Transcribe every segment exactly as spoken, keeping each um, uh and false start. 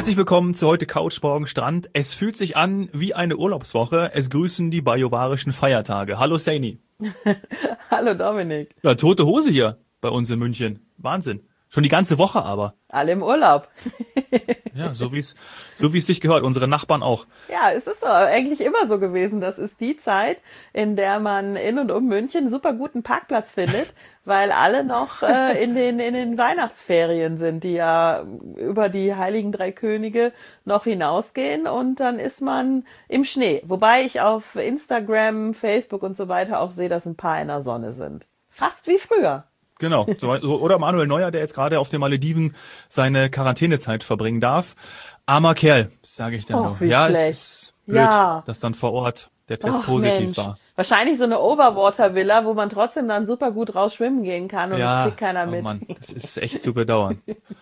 Herzlich willkommen zu heute Couch, morgen Strand. Es fühlt sich an wie eine Urlaubswoche. Es grüßen die bajuwarischen Feiertage. Hallo Saini. Hallo Dominik. Ja, tote Hose hier bei uns in München. Wahnsinn. Schon die ganze Woche aber. Alle im Urlaub. Ja, so wie es so wie es sich gehört. Unsere Nachbarn auch. Ja, es ist so, eigentlich immer so gewesen. Das ist die Zeit, in der man in und um München super guten Parkplatz findet, weil alle noch äh, in den in den Weihnachtsferien sind, die ja über die Heiligen Drei Könige noch hinausgehen, und dann ist man im Schnee. Wobei ich auf Instagram, Facebook und so weiter auch sehe, dass ein paar in der Sonne sind. Fast wie früher. Genau. So, oder Manuel Neuer, der jetzt gerade auf den Malediven seine Quarantänezeit verbringen darf. Armer Kerl, sage ich dann Och, noch. wie Ja, schlecht. es ist blöd, Ja. dass dann vor Ort der Test Och, positiv Mensch. war. Wahrscheinlich so eine Overwater-Villa, wo man trotzdem dann super gut raus schwimmen gehen kann, und Ja, das kriegt keiner oh mit. Mann, das ist echt zu bedauern.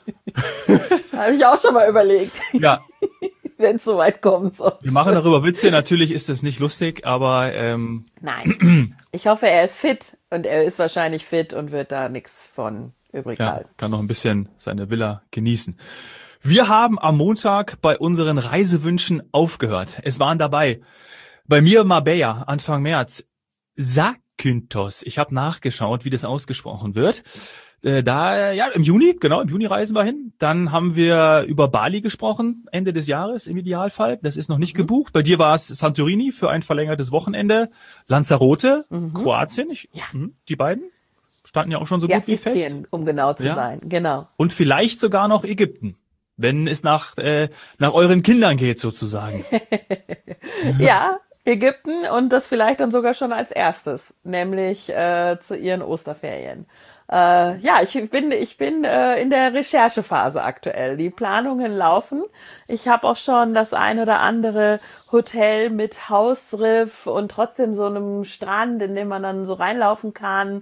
Habe ich auch schon mal überlegt, Ja, wenn es soweit kommen soll. wir machen darüber Witze. Natürlich ist das nicht lustig, aber ähm, Nein. Ich hoffe, er ist fit, und er ist wahrscheinlich fit und wird da nichts von übrig ja, halten. kann noch ein bisschen seine Villa genießen. Wir haben am Montag bei unseren Reisewünschen aufgehört. Es waren dabei bei mir Marbella Anfang März, Zakynthos. Ich habe nachgeschaut, wie das ausgesprochen wird. Äh, da, ja, im Juni, genau, im Juni reisen wir hin. Dann haben wir über Bali gesprochen, Ende des Jahres im Idealfall. Das ist noch nicht Mhm. gebucht. Bei dir war es Santorini für ein verlängertes Wochenende. Lanzarote, Mhm. Kroatien, ich, Ja. mhm, die beiden standen ja auch schon so Ja, gut wie fest. Istrien, um genau zu Ja. sein. Genau. Und vielleicht sogar noch Ägypten, wenn es nach, äh, nach euren Kindern geht sozusagen. Ja, Ägypten, und das vielleicht dann sogar schon als erstes, nämlich äh, zu ihren Osterferien. Äh, ja, ich bin ich bin äh, in der Recherchephase aktuell. Die Planungen laufen. Ich habe auch schon das ein oder andere Hotel mit Hausriff und trotzdem so einem Strand, in dem man dann so reinlaufen kann.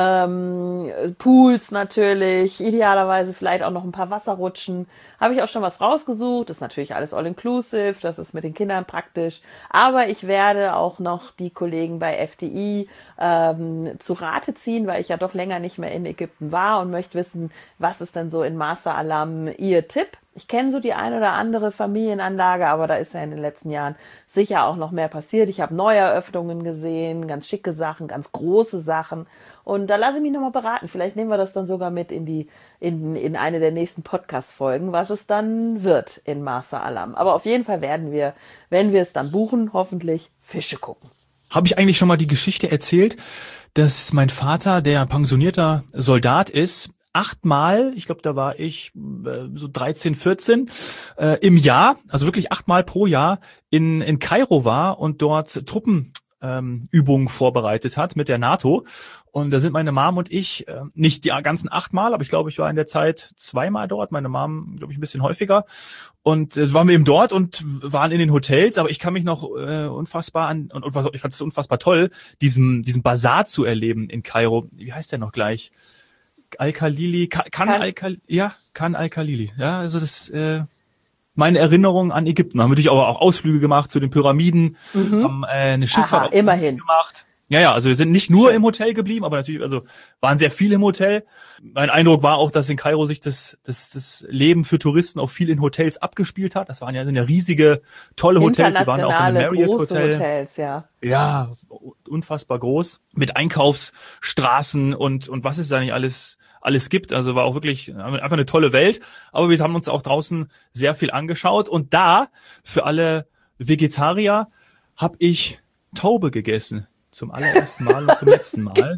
Ähm, Pools natürlich, idealerweise vielleicht auch noch ein paar Wasserrutschen. Habe ich auch schon was rausgesucht. Ist natürlich alles all-inclusive, das ist mit den Kindern praktisch. Aber ich werde auch noch die Kollegen bei F D I ähm, zu Rate ziehen, weil ich ja doch länger nicht mehr in Ägypten war und möchte wissen, was ist denn so in Marsa Alam ihr Tipp? Ich kenne so die ein oder andere Familienanlage, aber da ist ja in den letzten Jahren sicher auch noch mehr passiert. Ich habe Neueröffnungen gesehen, ganz schicke Sachen, ganz große Sachen. Und da lasse ich mich nochmal beraten. Vielleicht nehmen wir das dann sogar mit in die in, in eine der nächsten Podcast-Folgen, was es dann wird in Marsa Alam. Aber auf jeden Fall werden wir, wenn wir es dann buchen, hoffentlich Fische gucken. Habe ich eigentlich schon mal die Geschichte erzählt, dass mein Vater, der pensionierter Soldat ist, achtmal, ich glaube, da war ich äh, so dreizehn, vierzehn, äh, im Jahr, also wirklich achtmal pro Jahr in, in Kairo war und dort Truppenübungen ähm, Übungen vorbereitet hat mit der NATO. Und da sind meine Mom und ich, äh, nicht die ganzen achtmal, aber ich glaube, ich war in der Zeit zweimal dort, meine Mom, glaube ich, ein bisschen häufiger. Und äh, waren wir eben dort und waren in den Hotels, aber ich kann mich noch äh, unfassbar an, und, und ich fand es unfassbar toll, diesen, diesen Bazar zu erleben in Kairo. Wie heißt der noch gleich? Al-Khalili, kann, kann Al-Khalili, ja, kann Al-Khalili. Ja, also das, äh, meine Erinnerung an Ägypten. Haben natürlich auch, auch Ausflüge gemacht zu den Pyramiden, Mhm. haben äh, eine Schifffahrt Aha, auf den immerhin. gemacht. Ja, ja, also wir sind nicht nur im Hotel geblieben, aber natürlich, also waren sehr viel im Hotel. Mein Eindruck war auch, dass in Kairo sich das, das, das Leben für Touristen auch viel in Hotels abgespielt hat. Das waren ja, sind ja riesige, tolle Hotels. Wir waren auch in einem Internationale, Marriott große Hotel. Hotels, ja. Ja, unfassbar groß. Mit Einkaufsstraßen und, und was es da nicht alles, alles gibt. Also war auch wirklich einfach eine tolle Welt. Aber wir haben uns auch draußen sehr viel angeschaut. Und da, für alle Vegetarier, habe ich Taube gegessen. Zum allerersten Mal und zum letzten Mal.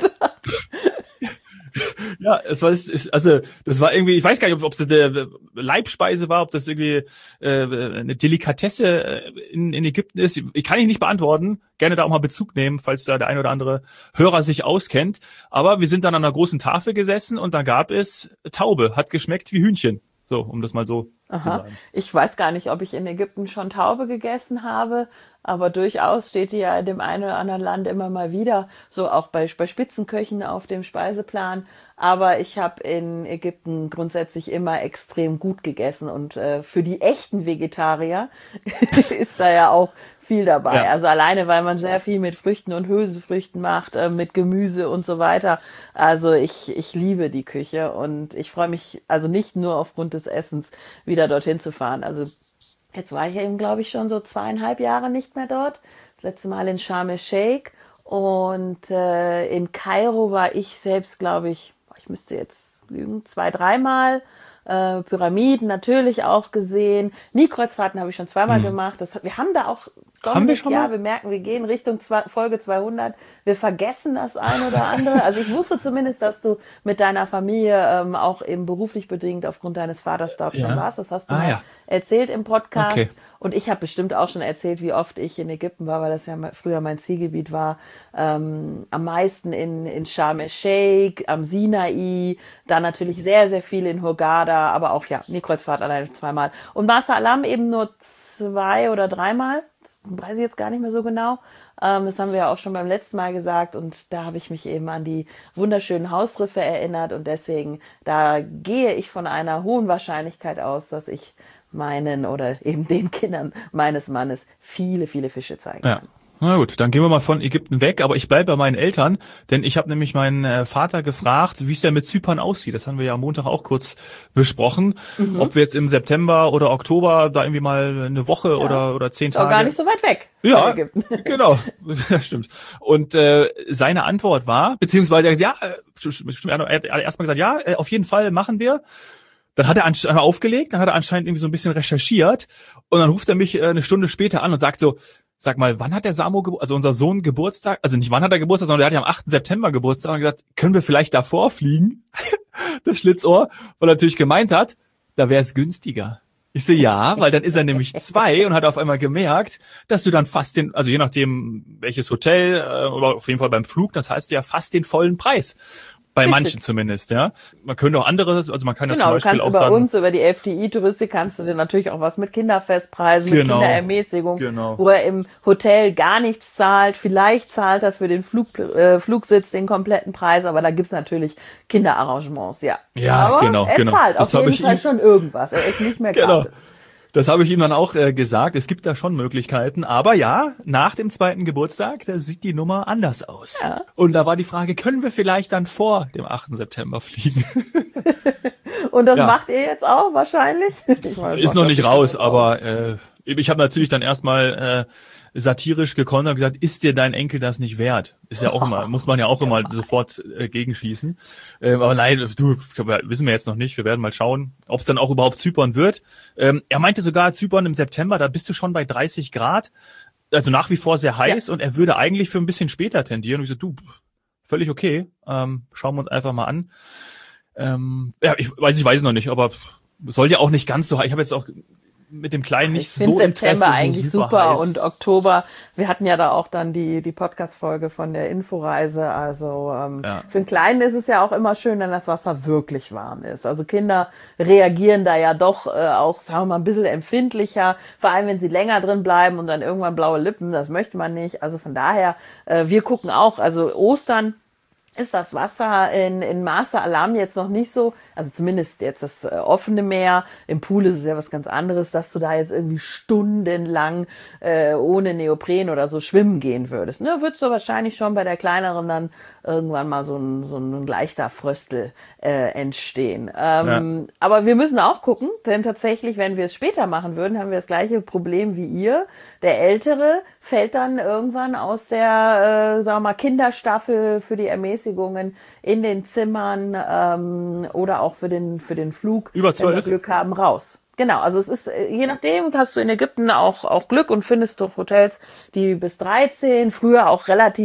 Ja, es war, also, das war irgendwie, ich weiß gar nicht, ob es eine Leibspeise war, ob das irgendwie äh, eine Delikatesse in, in Ägypten ist. Ich kann ich nicht beantworten. Gerne da auch mal Bezug nehmen, falls da der ein oder andere Hörer sich auskennt. Aber wir sind dann an einer großen Tafel gesessen und da gab es Taube. Hat geschmeckt wie Hühnchen. So, um das mal so Aha. zu sagen. Ich weiß gar nicht, ob ich in Ägypten schon Taube gegessen habe. aber durchaus steht die ja in dem einen oder anderen Land immer mal wieder, so auch bei, bei Spitzenköchen auf dem Speiseplan. Aber ich habe in Ägypten grundsätzlich immer extrem gut gegessen und äh, für die echten Vegetarier ist da ja auch viel dabei. Ja. Also alleine, weil man sehr viel mit Früchten und Hülsenfrüchten macht, äh, mit Gemüse und so weiter. Also ich, ich liebe die Küche und ich freue mich also nicht nur aufgrund des Essens wieder dorthin zu fahren. Also jetzt war ich eben, glaube ich, schon so zweieinhalb Jahre nicht mehr dort. Das letzte Mal in Sharm el-Sheikh und äh, in Kairo war ich selbst, glaube ich, ich müsste jetzt lügen, zwei, dreimal. Äh, Pyramiden natürlich auch gesehen. Nie-Kreuzfahrten habe ich schon zweimal Hm. gemacht. Das, wir haben da auch, Haben wir schon ja, mal? wir merken, wir gehen Richtung zwei, Folge zweihundert. Wir vergessen das ein oder andere. Also ich wusste zumindest, dass du mit deiner Familie ähm, auch eben beruflich bedingt aufgrund deines Vaters dort schon Ja. warst. Das hast du Ah mal ja. erzählt im Podcast. Okay. Und ich habe bestimmt auch schon erzählt, wie oft ich in Ägypten war, weil das ja me- früher mein Zielgebiet war. Ähm, am meisten in, in Sharm el-Sheikh, am Sinai, dann natürlich sehr, sehr viel in Hurghada, aber auch, ja, Nie-Kreuzfahrt alleine zweimal. Und Marsa Alam eben nur zwei oder dreimal. Das weiß ich jetzt gar nicht mehr so genau. Ähm, das haben wir ja auch schon beim letzten Mal gesagt. Und da habe ich mich eben an die wunderschönen Hausriffe erinnert. Und deswegen, da gehe ich von einer hohen Wahrscheinlichkeit aus, dass ich meinen oder eben den Kindern meines Mannes viele, viele Fische zeigen Ja. kann. Na gut, dann gehen wir mal von Ägypten weg, aber ich bleibe bei meinen Eltern, denn ich habe nämlich meinen äh, Vater gefragt, wie es denn mit Zypern aussieht. Das haben wir ja am Montag auch kurz besprochen, Mhm. ob wir jetzt im September oder Oktober da irgendwie mal eine Woche Ja. oder oder zehn Ist auch Tage. gar nicht so weit weg von Ja, Ägypten. genau, das stimmt. Und äh, seine Antwort war, beziehungsweise er hat gesagt, ja, äh, stimmt, stimmt, er hat erstmal gesagt, ja, äh, auf jeden Fall machen wir. Dann hat er anscheinend aufgelegt, dann hat er anscheinend irgendwie so ein bisschen recherchiert und dann ruft er mich äh, eine Stunde später an und sagt so, sag mal, wann hat der Samo, Gebur- also unser Sohn Geburtstag, also nicht wann hat er Geburtstag, sondern der hat ja am achten September Geburtstag und gesagt, können wir vielleicht davor fliegen? Das Schlitzohr, weil er natürlich gemeint hat, da wäre es günstiger. Ich so, ja, weil dann ist er nämlich zwei und hat auf einmal gemerkt, dass du dann fast den, also je nachdem welches Hotel, äh, oder auf jeden Fall beim Flug, das heißt ja fast den vollen Preis. Bei Richtig. manchen zumindest, ja. Man könnte auch andere, also man kann ja Genau, zum du Beispiel kannst auch über dann, uns, über die F D I-Touristik, kannst du dir natürlich auch was mit Kinderfestpreisen, mit Genau. Kinderermäßigung, Genau. wo er im Hotel gar nichts zahlt. Vielleicht zahlt er für den Flug, äh, Flugsitz den kompletten Preis, aber da gibt's natürlich Kinderarrangements, ja. Ja, aber genau, er genau. zahlt Das auf hab jeden ich Fall ihm- schon irgendwas. Er ist nicht mehr Genau. gratis. Das habe ich ihm dann auch äh, gesagt. Es gibt da schon Möglichkeiten. Aber ja, nach dem zweiten Geburtstag, da sieht die Nummer anders aus. Ja. Und da war die Frage, können wir vielleicht dann vor dem achten September fliegen? Und das Ja. macht ihr jetzt auch wahrscheinlich? Ich meine, Ist macht noch das nicht bestimmt raus, auch. aber äh, ich habe natürlich dann erstmal äh, satirisch gekontert und gesagt, ist dir dein Enkel das nicht wert? Ist ja auch immer, muss man ja auch immer sofort äh, gegenschießen. Äh, aber nein, du, wissen wir jetzt noch nicht. Wir werden mal schauen, ob es dann auch überhaupt Zypern wird. Ähm, er meinte sogar, Zypern im September, da bist du schon bei dreißig Grad. Also nach wie vor sehr heiß und er würde eigentlich für ein bisschen später tendieren. Und ich so, du, völlig okay. Ähm, schauen wir uns einfach mal an. Ähm, ja, ich weiß, ich weiß es noch nicht, aber soll ja auch nicht ganz so heiß. Ich habe jetzt auch mit dem Kleinen nicht Ich finde so Interesse, September so eigentlich super, super heiß. und Oktober. Wir hatten ja da auch dann die, die Podcast-Folge von der Inforeise. Also ähm, Ja. für den Kleinen ist es ja auch immer schön, wenn das Wasser wirklich warm ist. Also Kinder reagieren da ja doch äh, auch, sagen wir mal, ein bisschen empfindlicher. Vor allem, wenn sie länger drin bleiben und dann irgendwann blaue Lippen. Das möchte man nicht. Also von daher, äh, wir gucken auch, also Ostern ist das Wasser in, in Marsa Alam jetzt noch nicht so, also zumindest jetzt das äh, offene Meer, im Pool ist es ja was ganz anderes, dass du da jetzt irgendwie stundenlang äh, ohne Neopren oder so schwimmen gehen würdest. Ne, würdest du wahrscheinlich schon bei der kleineren dann irgendwann mal so ein, so ein leichter Fröstel äh, entstehen. Ähm, aber wir müssen auch gucken, denn tatsächlich, wenn wir es später machen würden, haben wir das gleiche Problem wie ihr. Der Ältere fällt dann irgendwann aus der, äh, sagen wir mal, Kinderstaffel für die Ermäßigungen in den Zimmern ähm, oder auch für den für den Flug, Über wenn wir zwölf? Glück haben, raus. Genau, also es ist, äh, je nachdem hast du in Ägypten auch auch Glück und findest doch Hotels, die bis dreizehn, früher auch relativ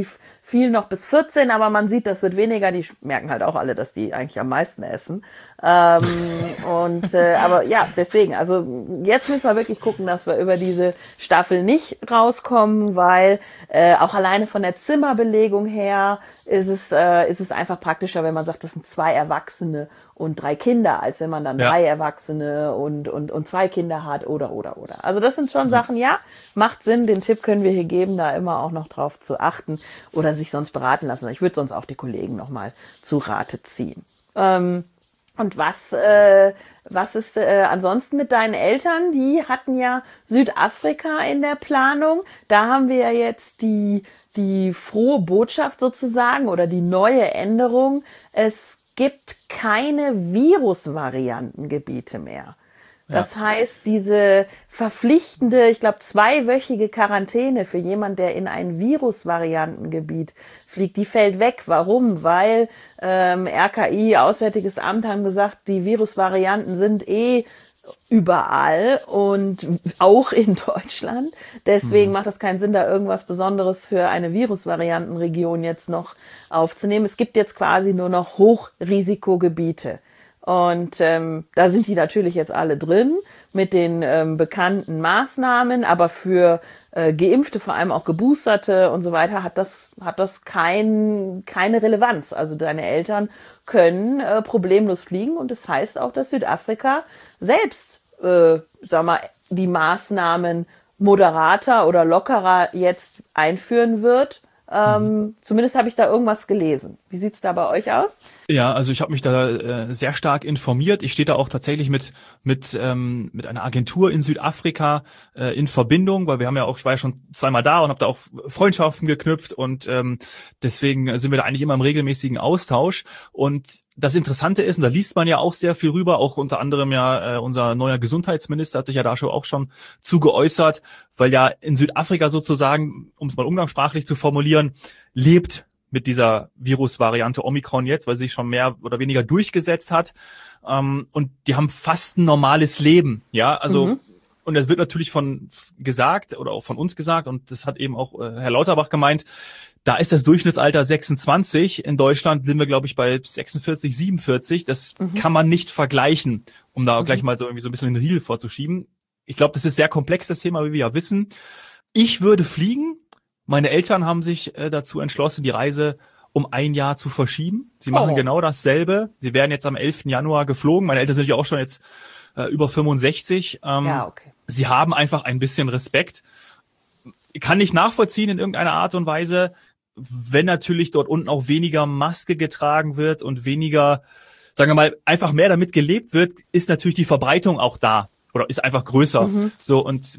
viel noch bis vierzehn, aber man sieht, das wird weniger. Die merken halt auch alle, dass die eigentlich am meisten essen. Ähm, und äh, aber ja, deswegen, also jetzt müssen wir wirklich gucken, dass wir über diese Staffel nicht rauskommen, weil äh, auch alleine von der Zimmerbelegung her ist es äh, ist es einfach praktischer, wenn man sagt, das sind zwei Erwachsene und drei Kinder, als wenn man dann ja. drei Erwachsene und und und zwei Kinder hat oder oder oder. Also das sind schon mhm. Sachen, ja, macht Sinn. Den Tipp können wir hier geben, da immer auch noch drauf zu achten oder sich sonst beraten lassen. Ich würde sonst auch die Kollegen noch mal zu Rate ziehen. Ähm, Und was, äh, was ist äh, ansonsten mit deinen Eltern? Die hatten ja Südafrika in der Planung. Da haben wir ja jetzt die, die frohe Botschaft sozusagen oder die neue Änderung. Es gibt keine Virusvariantengebiete mehr. Das ja. heißt, diese verpflichtende, ich glaube, zweiwöchige Quarantäne für jemand, der in ein Virusvariantengebiet fliegt, die fällt weg. Warum? Weil ähm, R K I, Auswärtiges Amt, haben gesagt, die Virusvarianten sind eh überall und auch in Deutschland. Deswegen mhm. macht es keinen Sinn, da irgendwas Besonderes für eine Virusvariantenregion jetzt noch aufzunehmen. Es gibt jetzt quasi nur noch Hochrisikogebiete. Und ähm, da sind die natürlich jetzt alle drin mit den ähm, bekannten Maßnahmen, aber für äh, Geimpfte, vor allem auch Geboosterte und so weiter, hat das hat das kein, keine Relevanz. Also deine Eltern können äh, problemlos fliegen und das heißt auch, dass Südafrika selbst, äh, sag mal, die Maßnahmen moderater oder lockerer jetzt einführen wird. Ähm, mhm. Zumindest habe ich da irgendwas gelesen. Wie sieht's da bei euch aus? Ja, also ich habe mich da äh, sehr stark informiert. Ich stehe da auch tatsächlich mit mit ähm, mit einer Agentur in Südafrika äh, in Verbindung, weil wir haben ja auch, ich war ja schon zweimal da und habe da auch Freundschaften geknüpft und ähm, deswegen sind wir da eigentlich immer im regelmäßigen Austausch. Und das Interessante ist, und da liest man ja auch sehr viel rüber, auch unter anderem ja äh, unser neuer Gesundheitsminister hat sich ja da schon auch schon zu geäußert, weil ja in Südafrika sozusagen, um es mal umgangssprachlich zu formulieren, lebt mit dieser Virusvariante Omikron jetzt, weil sie sich schon mehr oder weniger durchgesetzt hat. Ähm, und die haben fast ein normales Leben, ja, also mhm. und das wird natürlich von gesagt oder auch von uns gesagt und das hat eben auch äh, Herr Lauterbach gemeint, da ist das Durchschnittsalter sechsundzwanzig. In Deutschland sind wir, glaube ich, bei sechsundvierzig, siebenundvierzig. Das mhm. kann man nicht vergleichen, um da mhm. gleich mal so irgendwie so ein bisschen den Riegel vorzuschieben. Ich glaube, das ist sehr komplex, das Thema, wie wir ja wissen. Ich würde fliegen. Meine Eltern haben sich äh, dazu entschlossen, die Reise um ein Jahr zu verschieben. Sie machen oh. genau dasselbe. Sie werden jetzt am elften Januar geflogen. Meine Eltern sind ja auch schon jetzt äh, über fünfundsechzig. Ähm, ja, okay. Sie haben einfach ein bisschen Respekt. Kann nicht nachvollziehen in irgendeiner Art und Weise, wenn natürlich dort unten auch weniger Maske getragen wird und weniger, sagen wir mal, einfach mehr damit gelebt wird, ist natürlich die Verbreitung auch da oder ist einfach größer. Mhm. So und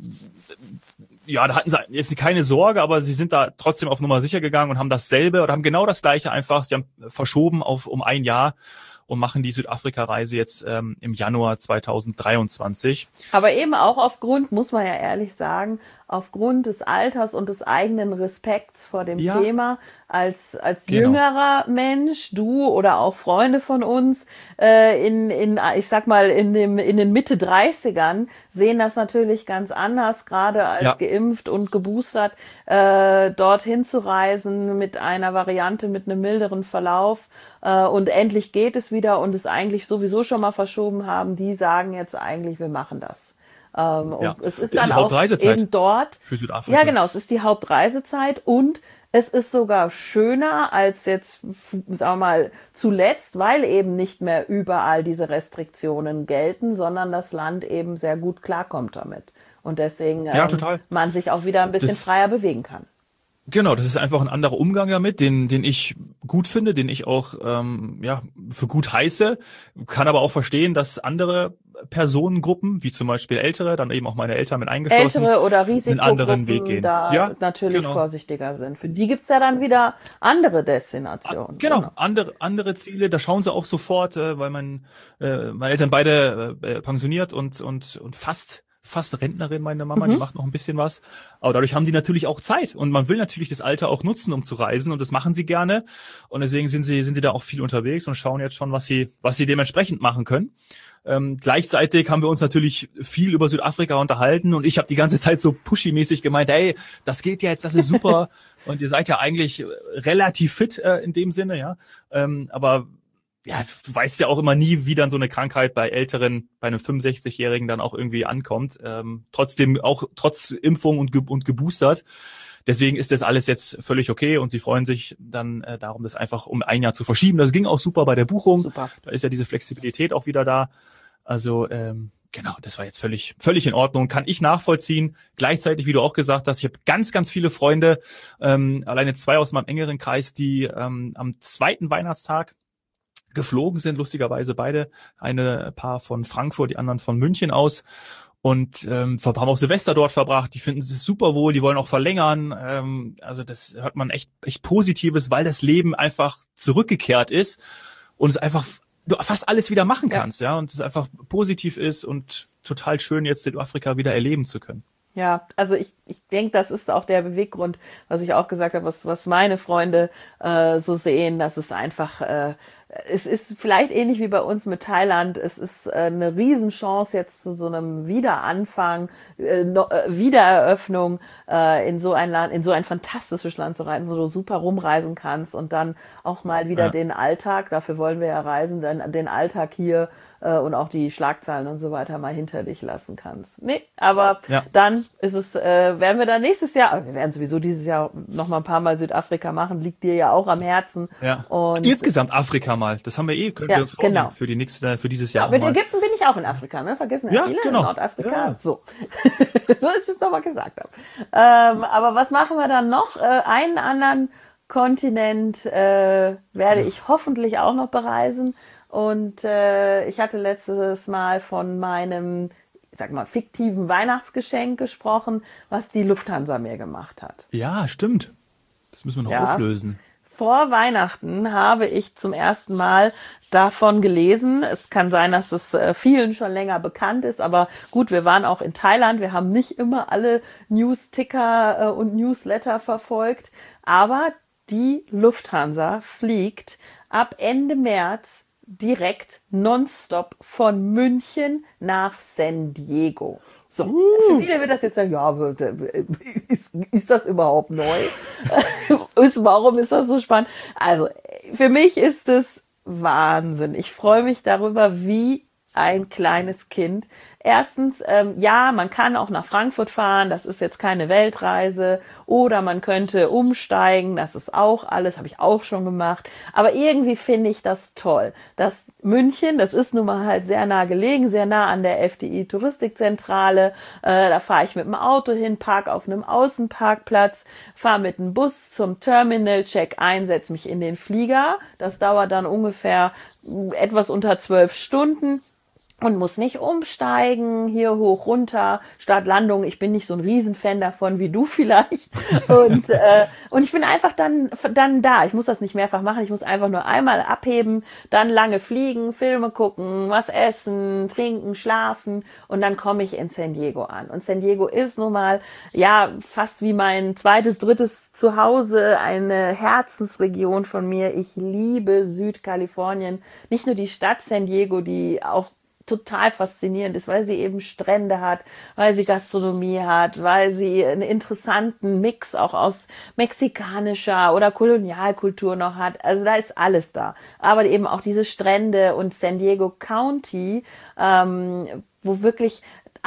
ja, da hatten sie jetzt keine Sorge, aber sie sind da trotzdem auf Nummer sicher gegangen und haben dasselbe oder haben genau das Gleiche einfach, sie haben verschoben auf um ein Jahr und machen die Südafrika-Reise jetzt ähm, im Januar zweitausenddreiundzwanzig. Aber eben auch aufgrund, muss man ja ehrlich sagen, aufgrund des Alters und des eigenen Respekts vor dem ja. Thema als als genau. jüngerer Mensch, du oder auch Freunde von uns äh, in in ich sag mal in dem in den Mitte dreißigern sehen das natürlich ganz anders, gerade als ja. geimpft und geboostert äh, dorthin zu reisen mit einer Variante mit einem milderen Verlauf äh, und endlich geht es wieder und es eigentlich sowieso schon mal verschoben haben, die sagen jetzt eigentlich, wir machen das. Ähm, ja. und es ist, ist dann die auch eben dort für Südafrika. Ja, genau, es ist die Hauptreisezeit und es ist sogar schöner als jetzt, sagen wir mal, zuletzt, weil eben nicht mehr überall diese Restriktionen gelten, sondern das Land eben sehr gut klarkommt damit. Und deswegen ja, ähm, man sich auch wieder ein bisschen das, freier bewegen kann. Genau, das ist einfach ein anderer Umgang damit, den den ich gut finde, den ich auch ähm, ja für gut heiße, kann aber auch verstehen, dass andere Personengruppen, wie zum Beispiel Ältere, dann eben auch meine Eltern mit eingeschlossen, Ältere oder Risikogruppen, einen anderen Weg gehen. Da ja, natürlich genau. vorsichtiger sind. Für die gibt's ja dann wieder andere Destinationen. Genau, oder? andere andere Ziele, da schauen sie auch sofort, äh, weil mein, äh, meine Eltern beide äh, pensioniert und und und fast fast Rentnerin, meine Mama, mhm. die macht noch ein bisschen was. Aber dadurch haben die natürlich auch Zeit. Und man will natürlich das Alter auch nutzen, um zu reisen. Und das machen sie gerne. Und deswegen sind sie, sind sie da auch viel unterwegs und schauen jetzt schon, was sie, was sie dementsprechend machen können. Ähm, gleichzeitig haben wir uns natürlich viel über Südafrika unterhalten. Und ich habe die ganze Zeit so pushy-mäßig gemeint, hey, das geht ja jetzt, das ist super. Und ihr seid ja eigentlich relativ fit äh, in dem Sinne, ja. Ähm, aber ja, du weißt ja auch immer nie, wie dann so eine Krankheit bei Älteren, bei einem fünfundsechzigjährigen dann auch irgendwie ankommt. Ähm, trotzdem auch trotz Impfung und, ge und geboostert. Deswegen ist das alles jetzt völlig okay und sie freuen sich dann äh, darum, das einfach um ein Jahr zu verschieben. Das ging auch super bei der Buchung. Super. Da ist ja diese Flexibilität auch wieder da. Also ähm, genau, das war jetzt völlig völlig in Ordnung. Kann ich nachvollziehen. Gleichzeitig, wie du auch gesagt hast, ich habe ganz, ganz viele Freunde, ähm, alleine zwei aus meinem engeren Kreis, die ähm, am zweiten Weihnachtstag geflogen sind, lustigerweise beide. Eine Paar von Frankfurt, die anderen von München aus. Und ähm, haben auch Silvester dort verbracht. Die finden es super wohl, die wollen auch verlängern. Ähm, also das hört man echt echt Positives, weil das Leben einfach zurückgekehrt ist und es einfach du fast alles wieder machen kannst, ja, ja und es einfach positiv ist und total schön jetzt Südafrika wieder erleben zu können. Ja, also ich, ich denke, das ist auch der Beweggrund, was ich auch gesagt habe, was, was meine Freunde äh, so sehen, dass es einfach, äh, es ist vielleicht ähnlich wie bei uns mit Thailand, es ist äh, eine Riesenchance jetzt zu so einem Wiederanfang, äh, no, äh, Wiedereröffnung äh, in so ein Land, in so ein fantastisches Land zu reisen, wo du super rumreisen kannst und dann auch mal wieder ja. den Alltag, dafür wollen wir ja reisen, dann den Alltag hier und auch die Schlagzeilen und so weiter mal hinter dich lassen kannst. Nee, aber ja. dann ist es, äh, werden wir dann nächstes Jahr, aber wir werden sowieso dieses Jahr noch mal ein paar Mal Südafrika machen, liegt dir ja auch am Herzen. Ja. Und insgesamt Afrika mal, das haben wir eh, können ja, wir uns vornehmen genau. für die nächste, für dieses Jahr. Ja, mit mal. Ägypten bin ich auch in Afrika, ne? Vergessen ja, ja viele, genau. in Nordafrika. Ja. So, so dass ich es nochmal gesagt habe. Ähm, aber was machen wir dann noch? Äh, einen anderen Kontinent äh, werde ich hoffentlich auch noch bereisen. Und äh, ich hatte letztes Mal von meinem, ich sag mal, fiktiven Weihnachtsgeschenk gesprochen, was die Lufthansa mir gemacht hat. Ja, stimmt. Das müssen wir noch ja. auflösen. Vor Weihnachten habe ich zum ersten Mal davon gelesen. Es kann sein, dass es äh, vielen schon länger bekannt ist, aber gut, wir waren auch in Thailand. Wir haben nicht immer alle News-Ticker äh, und Newsletter verfolgt, aber die Lufthansa fliegt ab Ende März direkt nonstop von München nach San Diego. So, uh. für viele wird das jetzt sagen, ja, ist, ist das überhaupt neu? Warum ist das so spannend? Also, für mich ist es Wahnsinn. Ich freue mich darüber, wie ein kleines Kind. Erstens, ähm, ja, man kann auch nach Frankfurt fahren, das ist jetzt keine Weltreise, oder man könnte umsteigen, das ist auch alles, habe ich auch schon gemacht, aber irgendwie finde ich das toll, dass München, das ist nun mal halt sehr nah gelegen, sehr nah an der F D I-Touristikzentrale, äh, da fahre ich mit dem Auto hin, park auf einem Außenparkplatz, fahre mit dem Bus zum Terminal, check ein, setze mich in den Flieger, das dauert dann ungefähr etwas unter zwölf Stunden, und muss nicht umsteigen, hier hoch, runter, Start, Landung. Ich bin nicht so ein Riesenfan davon wie du vielleicht. Und äh, und ich bin einfach dann dann da. Ich muss das nicht mehrfach machen. Ich muss einfach nur einmal abheben, dann lange fliegen, Filme gucken, was essen, trinken, schlafen und dann komme ich in San Diego an. Und San Diego ist nun mal ja fast wie mein zweites, drittes Zuhause, eine Herzensregion von mir. Ich liebe Südkalifornien. Nicht nur die Stadt San Diego, die auch total faszinierend ist, weil sie eben Strände hat, weil sie Gastronomie hat, weil sie einen interessanten Mix auch aus mexikanischer oder Kolonialkultur noch hat. Also da ist alles da. Aber eben auch diese Strände und San Diego County, ähm, wo wirklich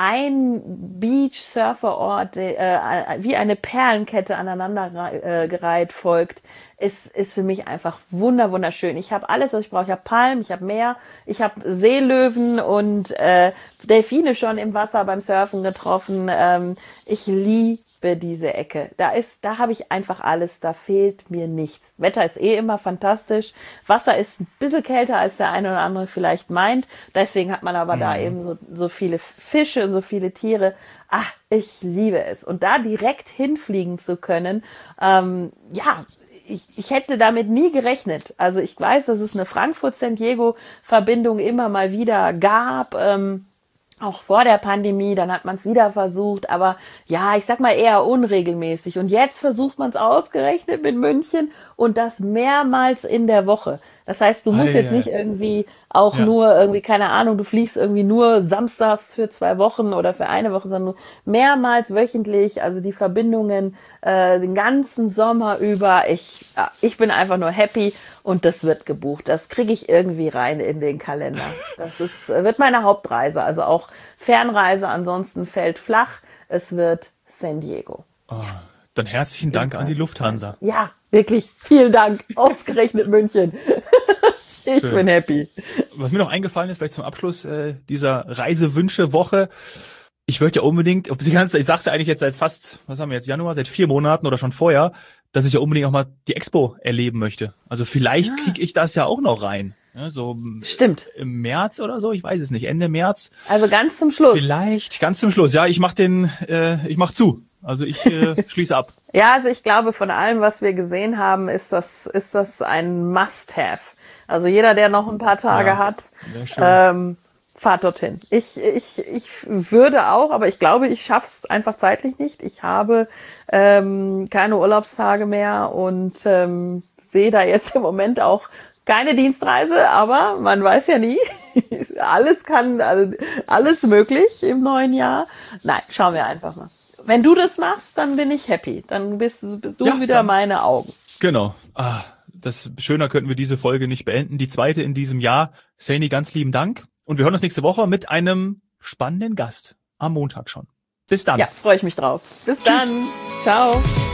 ein Beach-Surferort äh, wie eine Perlenkette aneinandergereiht folgt, ist, ist für mich einfach wunder wunderschön. Ich habe alles, was ich brauche. Ich habe Palmen, ich habe Meer, ich habe Seelöwen und äh, Delfine schon im Wasser beim Surfen getroffen. Ähm, ich liebe diese Ecke. Da ist, da habe ich einfach alles. Da fehlt mir nichts. Wetter ist eh immer fantastisch. Wasser ist ein bisschen kälter, als der eine oder andere vielleicht meint. Deswegen hat man aber mhm. da eben so, so viele Fische und so viele Tiere. Ach, ich liebe es. Und da direkt hinfliegen zu können, ähm, ja, Ich, ich hätte damit nie gerechnet. Also ich weiß, dass es eine Frankfurt-San Diego-Verbindung immer mal wieder gab, ähm, auch vor der Pandemie, dann hat man es wieder versucht, aber ja, ich sag mal eher unregelmäßig. Und jetzt versucht man es ausgerechnet mit München und das mehrmals in der Woche. Das heißt, du musst Ei, jetzt nicht ei. irgendwie auch Ja. nur irgendwie, keine Ahnung, du fliegst irgendwie nur samstags für zwei Wochen oder für eine Woche, sondern mehrmals wöchentlich, also die Verbindungen äh, den ganzen Sommer über. Ich, ja, ich bin einfach nur happy und das wird gebucht. Das kriege ich irgendwie rein in den Kalender. Das ist, wird meine Hauptreise, also auch Fernreise, ansonsten fällt flach. Es wird San Diego. Oh, dann herzlichen Im Dank an die zwanzig zwanzig. Lufthansa. Ja, wirklich. Vielen Dank. Ausgerechnet München. Ich Schön. bin happy. Was mir noch eingefallen ist, vielleicht zum Abschluss äh, dieser Reisewünsche-Woche. Ich würde ja unbedingt, ob Sie ganz, ich sag's ja eigentlich jetzt seit fast, was haben wir jetzt, Januar, seit vier Monaten oder schon vorher, dass ich ja unbedingt auch mal die Expo erleben möchte. Also vielleicht Ah. kriege ich das ja auch noch rein. Ja, so Stimmt. im März oder so, ich weiß es nicht, Ende März. Also ganz zum Schluss. Vielleicht, ganz zum Schluss. Ja, ich mach den, äh, ich mach zu. Also ich äh, schließe ab. Ja, also ich glaube, von allem, was wir gesehen haben, ist das, ist das ein Must-have. Also jeder, der noch ein paar Tage Ja, hat, sehr schön. ähm, fahrt dorthin. Ich, ich, ich würde auch, aber ich glaube, ich schaff's einfach zeitlich nicht. Ich habe ähm, keine Urlaubstage mehr und ähm, sehe da jetzt im Moment auch keine Dienstreise, aber man weiß ja nie. Alles kann, also alles möglich im neuen Jahr. Nein, schauen wir einfach mal. Wenn du das machst, dann bin ich happy. Dann bist du Ja, wieder dann- meine Augen. Genau. Ah, das schöner könnten wir diese Folge nicht beenden. Die zweite in diesem Jahr. Saini, ganz lieben Dank. Und wir hören uns nächste Woche mit einem spannenden Gast. Am Montag schon. Bis dann. Ja, freue ich mich drauf. Bis Tschüss. dann. Ciao.